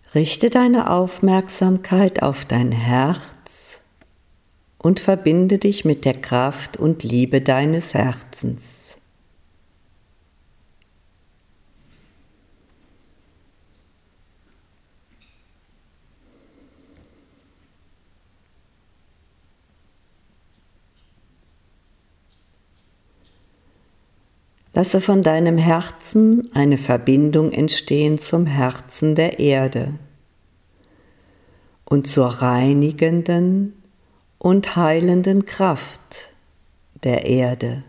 Richte deine Aufmerksamkeit auf dein Herz und verbinde dich mit der Kraft und Liebe deines Herzens. Lasse von deinem Herzen eine Verbindung entstehen zum Herzen der Erde und zur reinigenden und heilenden Kraft der Erde.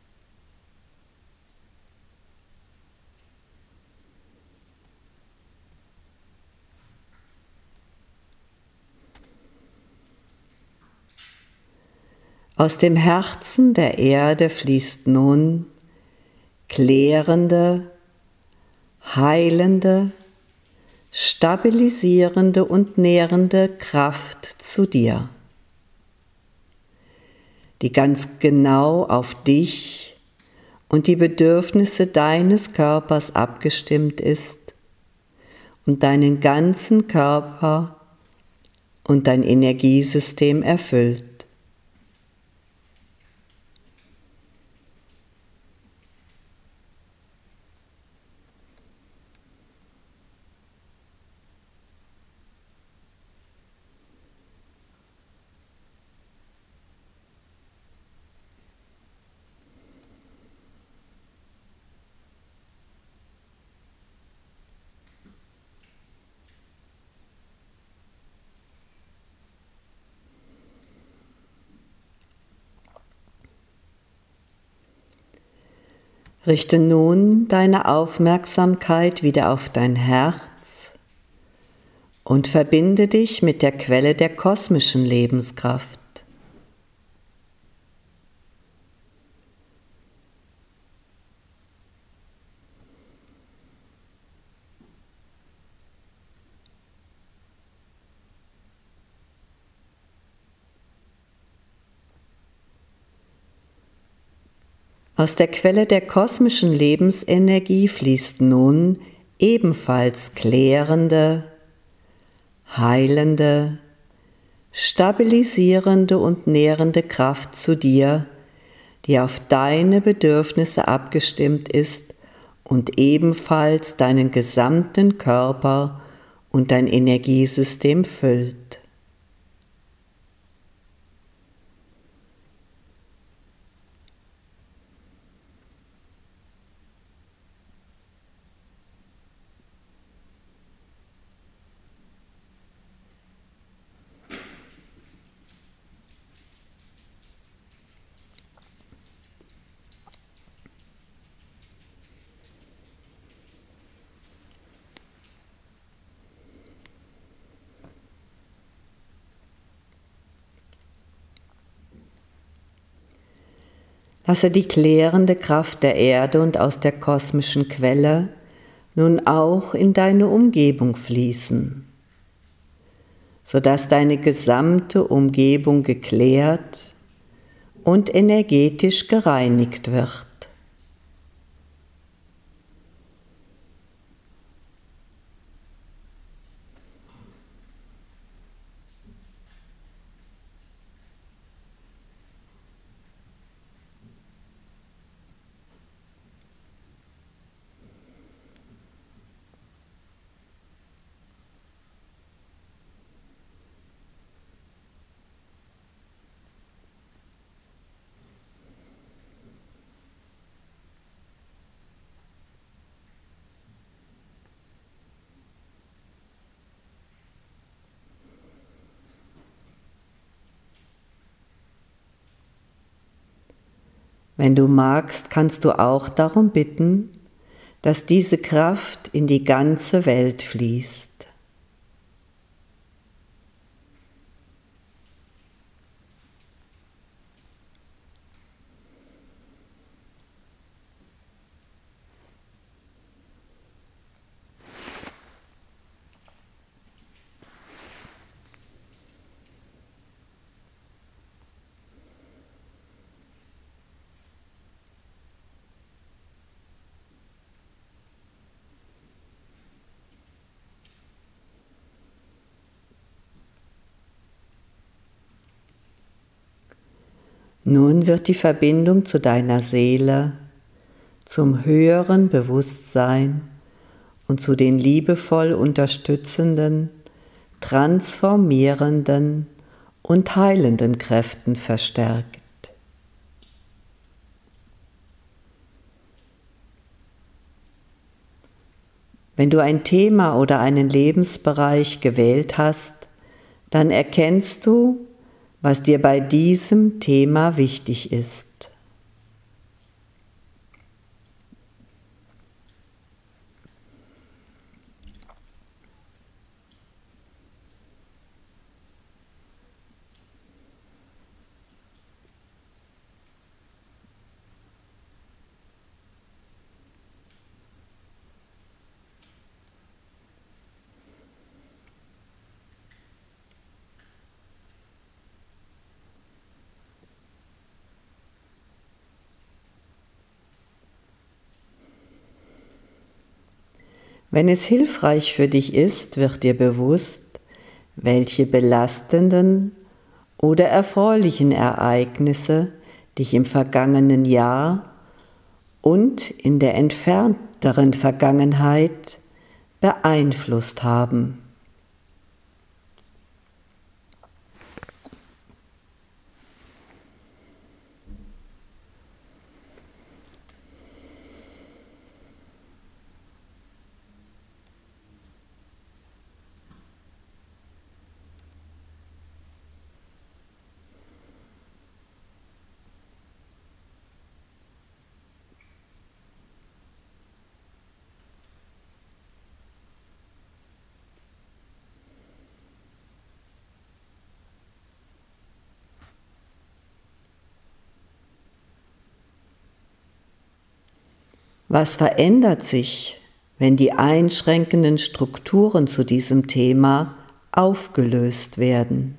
Aus dem Herzen der Erde fließt nun klärende, heilende, stabilisierende und nährende Kraft zu dir, die ganz genau auf dich und die Bedürfnisse deines Körpers abgestimmt ist und deinen ganzen Körper und dein Energiesystem erfüllt. Richte nun deine Aufmerksamkeit wieder auf dein Herz und verbinde dich mit der Quelle der kosmischen Lebenskraft. Aus der Quelle der kosmischen Lebensenergie fließt nun ebenfalls klärende, heilende, stabilisierende und nährende Kraft zu dir, die auf deine Bedürfnisse abgestimmt ist und ebenfalls deinen gesamten Körper und dein Energiesystem füllt. Lasse die klärende Kraft der Erde und aus der kosmischen Quelle nun auch in deine Umgebung fließen, sodass deine gesamte Umgebung geklärt und energetisch gereinigt wird. Wenn du magst, kannst du auch darum bitten, dass diese Kraft in die ganze Welt fließt. Nun wird die Verbindung zu deiner Seele, zum höheren Bewusstsein und zu den liebevoll unterstützenden, transformierenden und heilenden Kräften verstärkt. Wenn du ein Thema oder einen Lebensbereich gewählt hast, dann erkennst du, was dir bei diesem Thema wichtig ist. Wenn es hilfreich für dich ist, wird dir bewusst, welche belastenden oder erfreulichen Ereignisse dich im vergangenen Jahr und in der entfernteren Vergangenheit beeinflusst haben. Was verändert sich, wenn die einschränkenden Strukturen zu diesem Thema aufgelöst werden?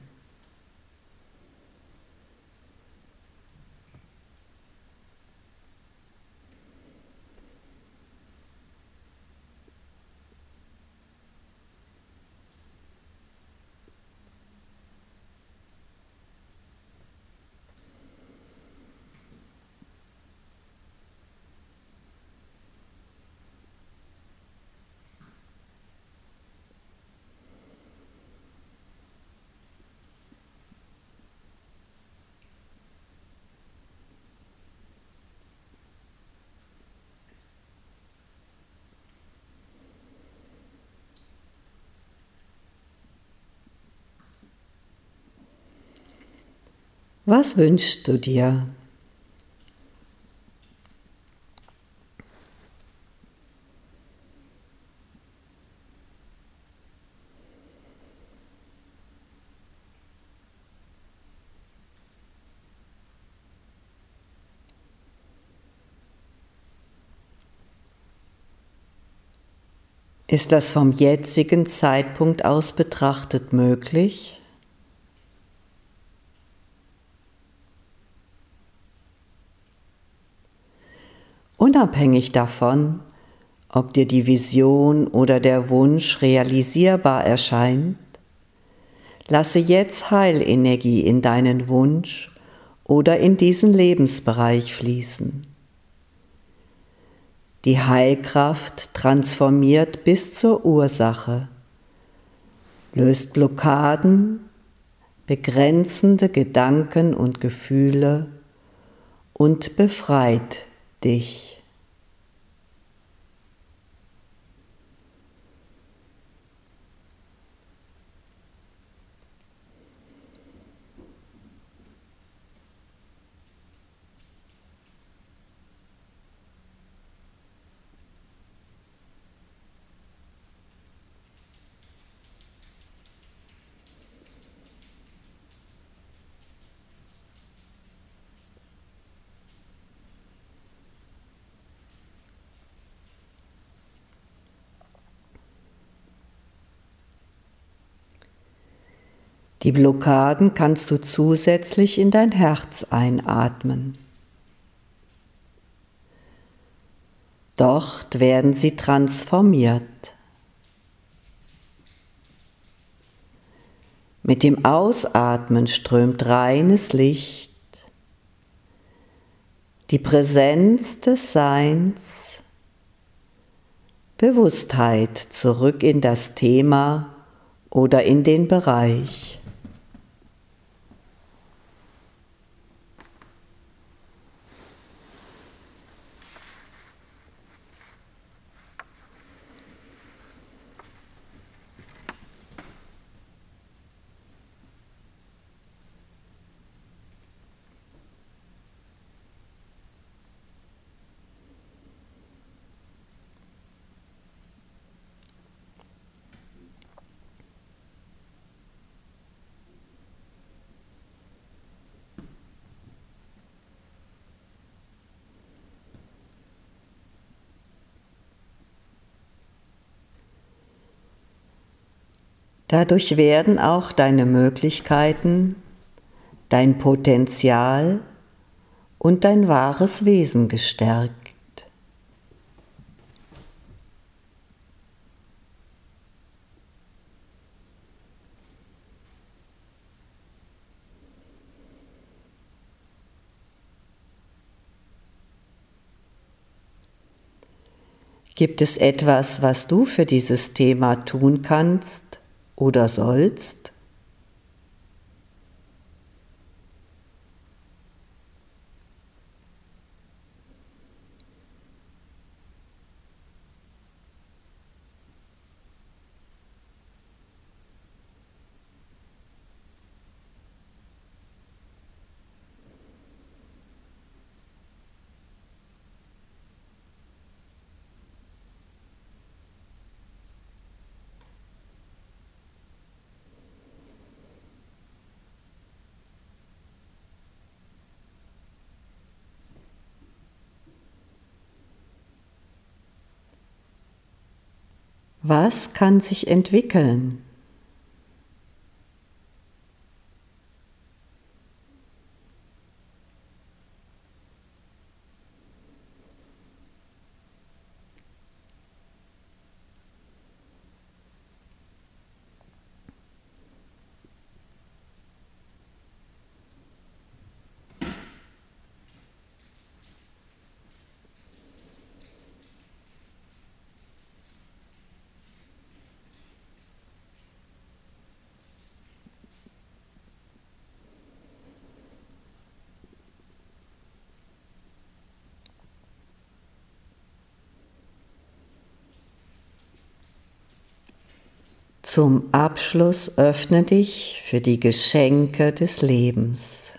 Was wünschst du dir? Ist das vom jetzigen Zeitpunkt aus betrachtet möglich? Unabhängig davon, ob dir die Vision oder der Wunsch realisierbar erscheint, lasse jetzt Heilenergie in deinen Wunsch oder in diesen Lebensbereich fließen. Die Heilkraft transformiert bis zur Ursache, löst Blockaden, begrenzende Gedanken und Gefühle und befreit dich. Die Blockaden kannst du zusätzlich in dein Herz einatmen. Dort werden sie transformiert. Mit dem Ausatmen strömt reines Licht die Präsenz des Seins, Bewusstheit zurück in das Thema oder in den Bereich. Dadurch werden auch deine Möglichkeiten, dein Potenzial und dein wahres Wesen gestärkt. Gibt es etwas, was du für dieses Thema tun kannst oder sollst? Was kann sich entwickeln? Zum Abschluss öffne dich für die Geschenke des Lebens.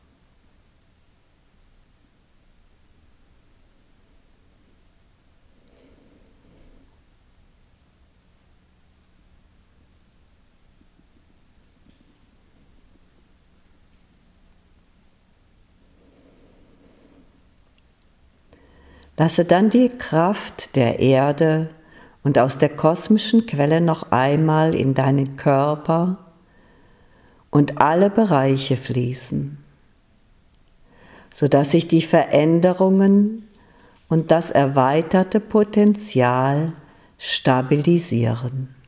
Lasse dann die Kraft der Erde und aus der kosmischen Quelle noch einmal in deinen Körper und alle Bereiche fließen, sodass sich die Veränderungen und das erweiterte Potenzial stabilisieren.